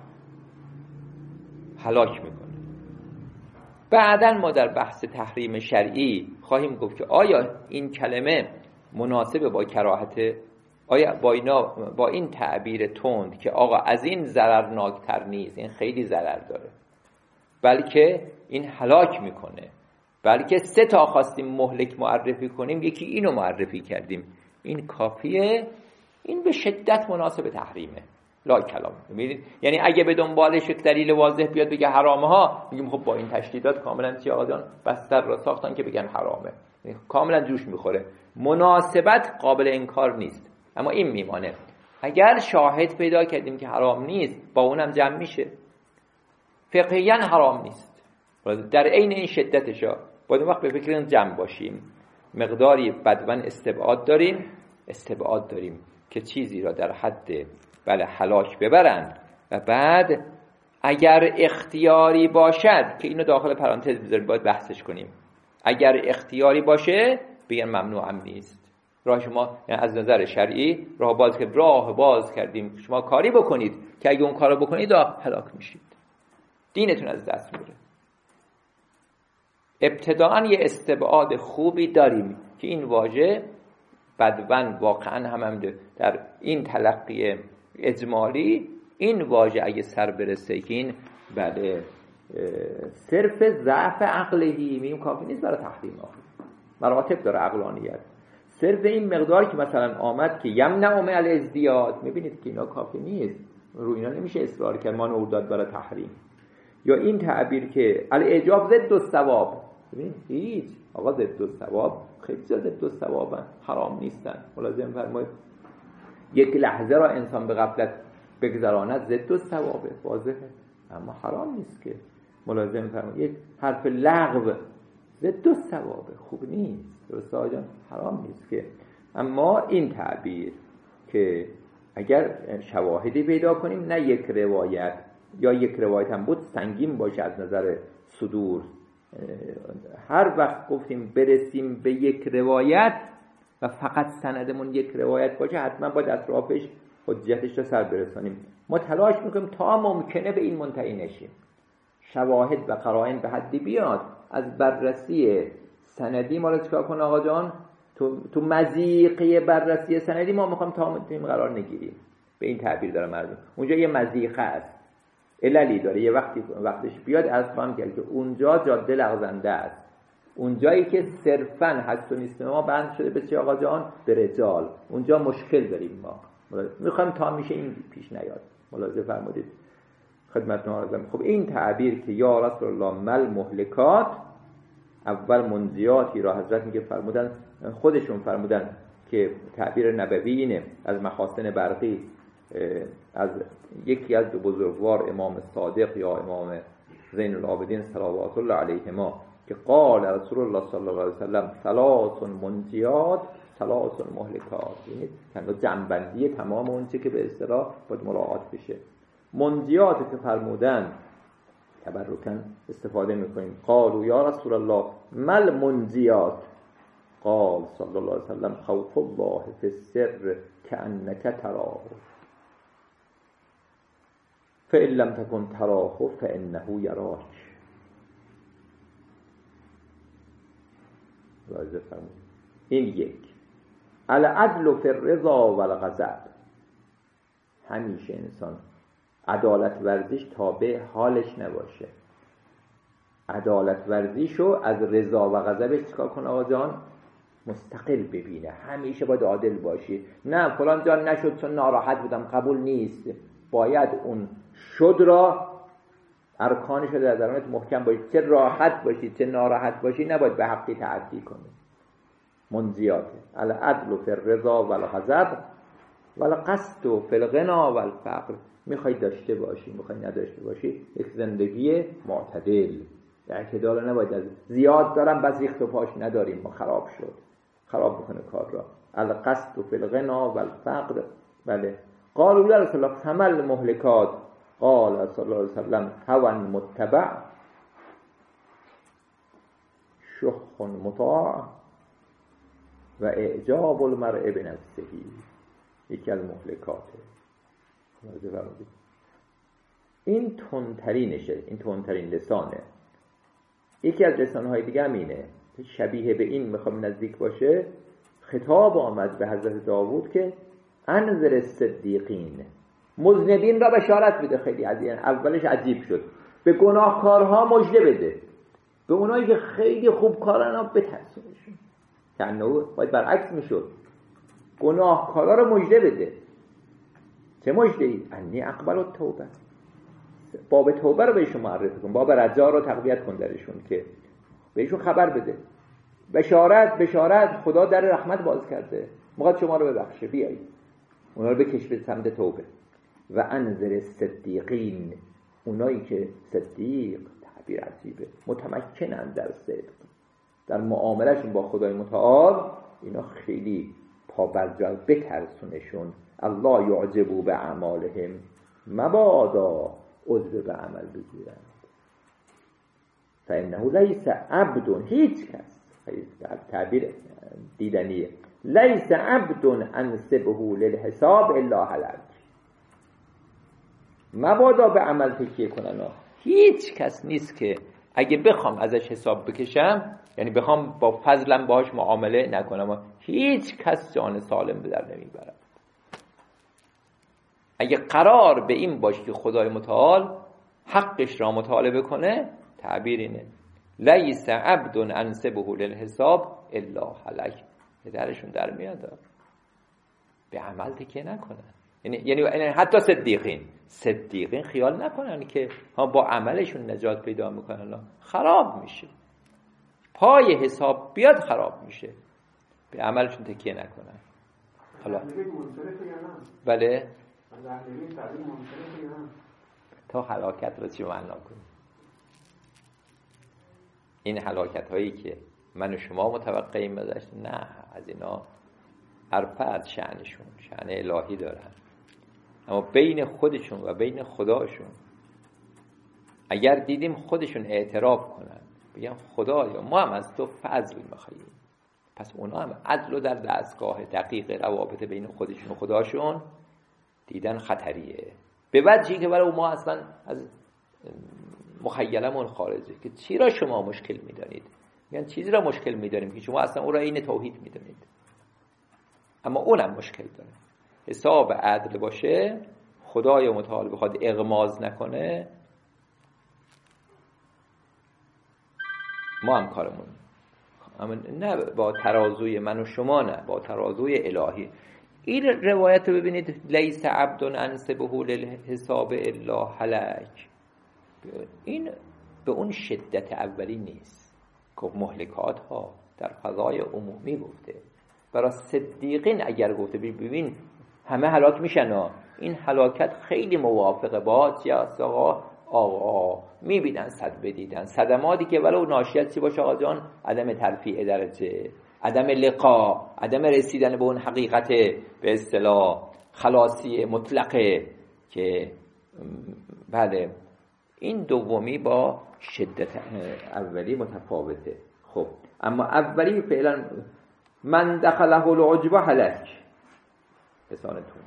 هلاک میکنه. بعداً ما در بحث تحریم شرعی خواهیم گفت که آیا این کلمه مناسب با کراهت، آیا با اینا با این تعبیر تند که آقا از این ضررناکتر نیست، این خیلی ضرر داره، بلکه این هلاک میکنه، بلکه سه تا خواستیم مهلک معرفی کنیم، یکی اینو معرفی کردیم، این کافیه، این به شدت مناسب تحریمه، لا کلام. می‌بینید یعنی اگه به دنبالش یک دلیل واضح بیاد بگه حرامه ها، میگیم خب با این تشدیدات کاملا چی آقایان بستر را ساختن که بگن حرامه، کاملا جوش میخوره، مناسبت قابل انکار نیست. اما این میمانه اگر شاهد پیدا کردیم که حرام نیست، با اونم جمع میشه، فقهیاً حرام نیست، در عین این شدتشا باید وقت به فکر این جمع باشیم. مقداری بدون استبعاد داریم، استبعاد داریم که چیزی را در حد بله هلاک ببرند، و بعد اگر اختیاری باشد، که اینو داخل پرانتز بذارید باید بحثش کنیم، اگر اختیاری باشه بگن ممنوع هم نیست. راه شما یعنی از نظر شرعی راه باز کرد، راه باز کردیم شما کاری بکنید که اگه اون کارو بکنید هلاک میشید، دینتون از دست میره. ابتداءً یه استبعاد خوبی داریم که این واژه بدون واقعاً هم, هم در این تلقی اجمالی این واژه اگه سر برسه که این بله صرف ضعف عقلی میگیم کافی نیست برای تحریم. آخر مراتب داره عقلانیت، صرف این مقداری که مثلا آمد که یمنع من الازدیاد، میبینید که اینا کافی نیست، رو اینا نمیشه اصرار کرد ما نور داد برای تحریم. یا این تعبیر که الاعجاب ضد الثواب، ببین هیچ آقا ضد الثواب خیلی ضد الثوابن، حرام نیستن. ملاحظه فرمایید یک لحظه را انسان به غفلت بگذراند ضد الثوابه، واضحه، اما حرام نیست که. ملاحظه فرمایید یک حرف لغو ضد الثوابه، خوب نیست، درسته آجان، حرام نیست که. اما این تعبیر که اگر شواهدی پیدا کنیم، نه یک روایت یا یک روایت هم بود سنگین باشه از نظر صدور. هر وقت گفتیم برسیم به یک روایت و فقط سندمون یک روایت باشه، حتما باید اطرافش حجتش رو سر برسانیم. ما تلاش میکنیم تا ممکنه به این منتهی نشیم. شواهد و قرائن به حدی بیاد از بررسی سندی ما رو چیکار کنه آقا جان؟ تو تو مضیقه بررسی سندی ما میخوایم تا این قرار نگیریم. به این تعبیر داره مردم. اونجا یه مضیقه است، عللی داره، یه وقتی وقتش بیاد از فهم کرد که اونجا جاده لغزنده است. اونجایی که صرفاً حدس و نیست ما بند شده به چه آقا جان؟ به رجال. اونجا مشکل داریم ما. میخوایم تا میشه این پیش نیاد. ملاحظه فرمودید خدمتتون عرضم. خب این تعبیر که یا رسول الله مل مهلکات، اول منزیاتی را حضرت میگه فرمودن، خودشون فرمودن که تعبیر نبوی اینه از محاسن برقی، از یکی از دو بزرگوار امام صادق یا امام زین العابدین صلوات الله علیهما که قال رسول الله صلی الله علیه وسلم ثلاث منجیات ثلاث مهلکات، یعنی تنها جنبندی تمام اون چه که به اصطلاح باید مراعات بشه. منجیات که فرمودن تبرکن استفاده میکنیم. قالوا یا رسول الله مل منجیات، قال صلی الله علیه وسلم خوف الله فی السر کأنک تراه فإن لم تكن تراه فإنه یراک. واضح فرمود. این یک. العدل فی الرضا والغضب، همیشه انسان عدالت ورزیش تابع حالش نباشه. عدالت ورزیشو از رضا و غضبش چیکار کنه آقا جان؟ مستقل ببینه. همیشه باید عادل باشی. نه فلان جان نشد چون ناراحت بودم، قبول نیست. باید اون شد را ارکانش رو در درونت محکم باشی، چه راحت باشی چه ناراحت باشی نباید به حقی تعدی کنی. منزیاته العدل فی الرضا والغضب والقصد فی الغنا والفقر. میخوای داشته باشی میخوای نداشته باشی، یک زندگی معتدل. اعتدال نباید از زیاد دارم بس ریخت و پاش نداریم، ما خراب شد، خراب بکنه کار را. القصد فی الغنا والفقر. بله. قالوا یا رسول الله فما المهلکات، قال صلی الله علیه وسلم هوى متبع شح مطاع و اعجاب المرء بنفسه. یکی از مهلکاته. این تندترینشه، این تندترین لسانه. یکی از لسانهای دیگه هم اینه، شبیه به این میخوام نزدیک باشه. خطاب آمد به حضرت داوود که انذر الصدیقین، مذنبین را بشارت بده. خیلی عجیب، اولش عجیب شد. به گناهکارها مژده بده، به اونایی که خیلی خوب کارن ها بترسونشون. کنه باید برعکس میشد، گناهکارا رو مژده بده. چه مژده ای؟ انی اقبل التوبه، باب توبه رو بهشون معرفی کن، باب رجا رو تقویت کن درشون، که بهشون خبر بده. بشارت بشارت خدا در رحمت باز کرده، میخواد شما رو ببخشه، بیایید اونا رو بکش به سمت توبه. و انذر الصدیقین، اونایی که صدیق، تعبیر عجیبه، متمکنن در صدق، در معاملهشون با خدای متعال، اینا خیلی پابرجا، بترسونشون. الله یعجبو به اعمالهم، مبادا عذر به عمل بگیرند. فانه لیس عبد، هیچ کس، تعبیر دیدنیه، لیس عبد انسبه للحساب الا هلک. مبادا به عمل تکیه کنن. هیچ کس نیست که اگه بخوام ازش حساب بکشم، یعنی بخوام با فضلم باهاش معامله نکنم، هیچ کس جان سالم به در نمیبرد. اگه قرار به این باشه که خدای متعال حقش را مطالبه کنه، تعبیر اینه لیس عبد انسبه للحساب الا هلک. به درشون در میاد، به عمل تکیه نکنن. یعنی یعنی حتی صدیقین صدیقین خیال نکنن که ها با عملشون نجات پیدا میکنن، خراب میشه. پای حساب بیاد خراب میشه، به عملشون تکیه نکنن. حالا بله تا هلاکت رو چی معنا کنیم؟ این هلاکت هایی که من و شما متوقعیم ازش، نه، از اینا عرفه از شأنشون، شأن الهی دارن، اما بین خودشون و بین خداشون اگر دیدیم خودشون اعتراف کنن بگن خدایا ما هم از تو فضل میخواییم، پس اونا هم عدل رو در دستگاه دقیق روابط بین خودشون و خداشون دیدن خطریه، به وجهی که برای ما اصلا از مخیلمون خارجه که چی را شما مشکل میدانید. میگن چیزی را مشکل میدانیم که شما اصلا اون را این توحید میدانید، اما اونم مشکل داره. حساب عدل باشه، خدای متعال بخواد اغماض نکنه، ما هم کارمون اما نه با ترازوی من و شما، نه با ترازوی الهی. این روایت رو ببینید، لیس عبد انسبه للحساب الا هلک، این به اون شدت اولی نیست که مهلکات ها در فضای عمومی گفته، برای صدیقین اگر گفته ببین همه هلاک میشن ها. این هلاکت خیلی موافقه با سیاست آقا آقا میبینن صد بدیدن صدماتی که ولو ناشیت چی باشه آقا جان، عدم ترفیع درجه، عدم لقا، عدم رسیدن به اون حقیقت به اصطلاح خلاصی مطلقه که بله این دومی با شدت اولی متفاوته. خب اما اولی فعلا من دخله العجب هلک، لسانتون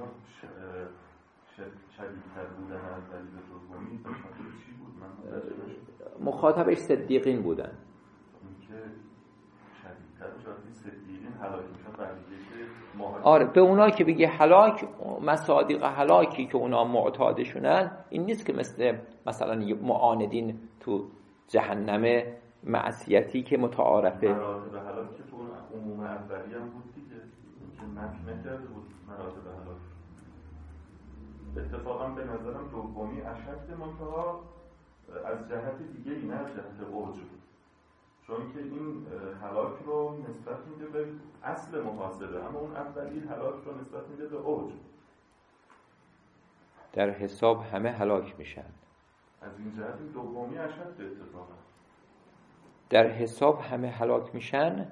شدیدتر بودن اولی به دومی چی بود؟ من مخاطبش صدیقین بودن. این که شدیدتر شدید صدیقین هلاک میشن بقیه که آره به اونا که بگی هلاک، مصادیق هلاکی که اونا معتادشونن این نیست که مثل مثلا معاندین تو جهنم معصیتی که متعارفه. مراتب هلاک که تو عموم اولی هم بود دیگه که نفی نکرده بود مراتب هلاک. اتفاقا به نظرم دومی اشد منتها از جهت دیگه ای، نه از جهت عجب، چون که این هلاک رو نسبت میده به اصل محاسبه، اما اون اولی هلاک رو نسبت میده به عجب. در حساب همه هلاک میشن، از این جهت این دومی اشد اتفاقا. در حساب همه هلاک میشن،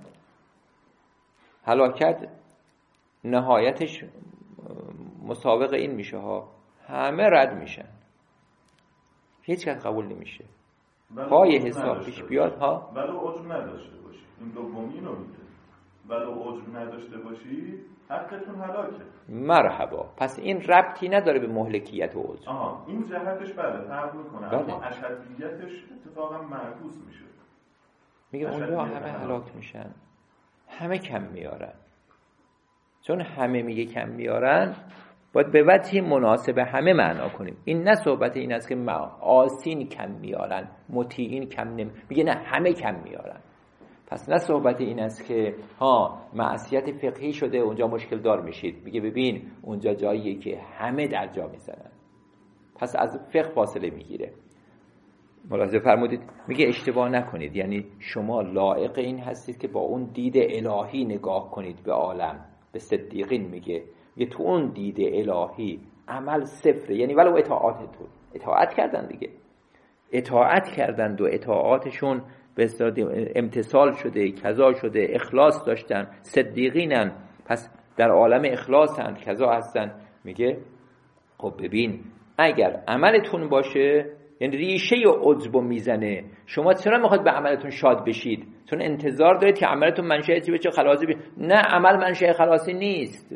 هلاکت نهایتش مسابقه این میشه ها، همه رد میشن، هیچ کس قبول نمیشه. پای حساب پیش بیاد ها، ولو عجب نداشته باشی، این دومی اینو میگه، ولو عجب نداشته باشی حقتون هلاکه. مرحبا. پس این ربطی نداره به مهلکیت و عجب. آها این جهتش بله فرق میکنه، بله. اما اشدیتش اتفاقا معکوس میشه. میگه اونجا همه هلاک میشن، همه کم میارن. چون همه میگه کم میارن باید به وجه مناسب همه معنا کنیم. این نه صحبت این است که آسین کم میارن، مطیعین کم نمی، میگه نه همه کم میارن. پس نه صحبت این است که ها معصیت فقهی شده اونجا مشکل دار میشید، میگه ببین اونجا جاییه که همه در جا میزنن، پس از فقه فاصله میگیره. ملاحظه فرمودید میگه اشتباه نکنید، یعنی شما لایق این هستید که با اون دید الهی نگاه کنید به عالم. به صدیقین میگه یه تو اون دید الهی عمل صفره، یعنی ولو اطاعاتتون اطاعت کردن دیگه، اطاعت کردند و اطاعاتشون به اصطلاح امتثال شده، کذا شده، اخلاص داشتن، صدیقینن، پس در عالم اخلاصند، کذا هستن. میگه خب ببین اگر عملتون باشه، یعنی ریشه عجب میزنه، شما چرا میخواد به عملتون شاد بشید؟ چون انتظار دارید که عملتون منشأ چی بشه؟ خلاصی بشه. نه، عمل منشأ خلاصی نیست.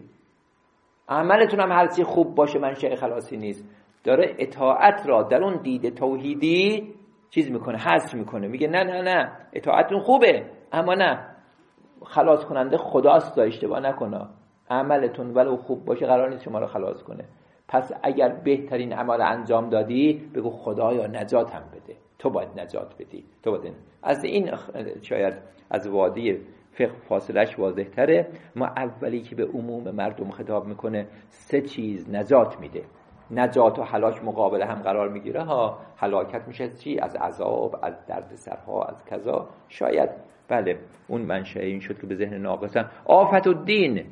عملتون هم هر چی خوب باشه منشأ خلاصی نیست. داره اطاعت را در اون دید توحیدی چیز میکنه، حذف میکنه. میگه نه نه نه اطاعتون خوبه، اما نه خلاص کننده خداست، اشتباه نکنه. عملتون ولو خوب باشه قرار نیست شما رو خلاص کنه. پس اگر بهترین عمل انجام دادی بگو خدایا نجات هم بده، تو باید نجات بدی، تو باید. از این شاید از وادی فقه فاصلش واضح تره. ما اولی که به عموم مردم خطاب میکنه سه چیز نجات میده، نجات و هلاک مقابل هم قرار میگیره ها. هلاکت میشه چی؟ از عذاب، از دردسرها، از کذا. شاید بله اون منشأ این شد که به ذهن ناقصن آفت الدین،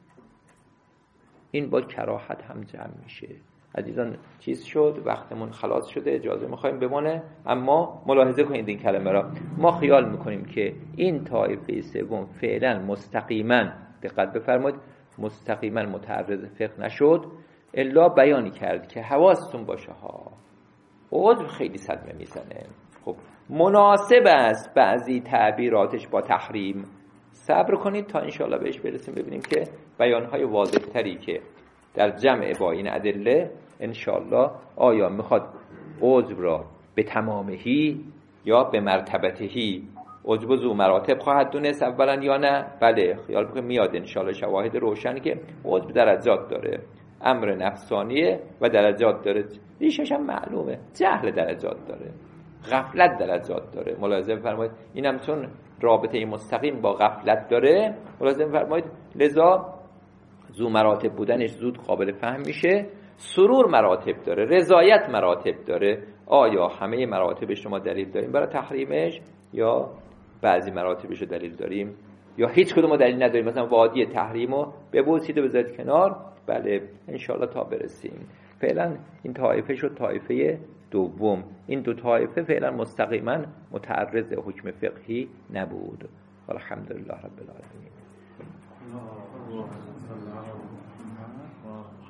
این با کراهت هم جمع میشه. عزیزان چیز شد، وقتمون خلاص شده، اجازه میخوایم بمونه. اما ملاحظه کنید این کلمه را، ما خیال میکنیم که این طایفه سوم فعلا مستقیما دقت بفرمایید مستقیما متعرض فقه نشد الا بیانی کرد که حواستون باشه ها عذر خیلی صدمه میزنه. خب مناسب است بعضی تعبیراتش با تحریم، صبر کنید تا انشاءالله بهش برسیم ببینیم که بیانهای واضح تری که در جمع با این ادله انشاءالله آیا میخواد عذر را به تمامهی یا به مرتبتهی عذر ذو مراتب خواهد دونست اولا یا نه. بله خیال بکنید میاد انشاءالله شواهد روشن که عذر درجات داره، امر نفسانیه و درجات داره، ریشش هم معلومه، جهل درجات داره، غفلت درجات داره. ملاحظه بفرمایید اینم چون رابطه مستقیم با غفلت داره ملاحظه بفرمایید لذا ذو مراتب بودنش زود قابل فهم میشه. سرور مراتب داره، رضایت مراتب داره. آیا همه مراتبش شما دلیل داریم برای تحریمش یا بعضی مراتبش رو دلیل داریم یا هیچ کدوم دلیل نداریم؟ مثلا وادی تحریمو ببوسید و بذارید کنار. بله انشالله تا برسیم. فعلا این طایفه شد طایفه دوم. این دو طایفه فعلا مستقیما متعرض حکم فقهی نبود. الحمدلله رب العالمین.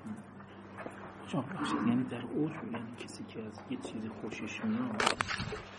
یعنی در اوج یعنی کسی که از یه چیزی خوشش میاد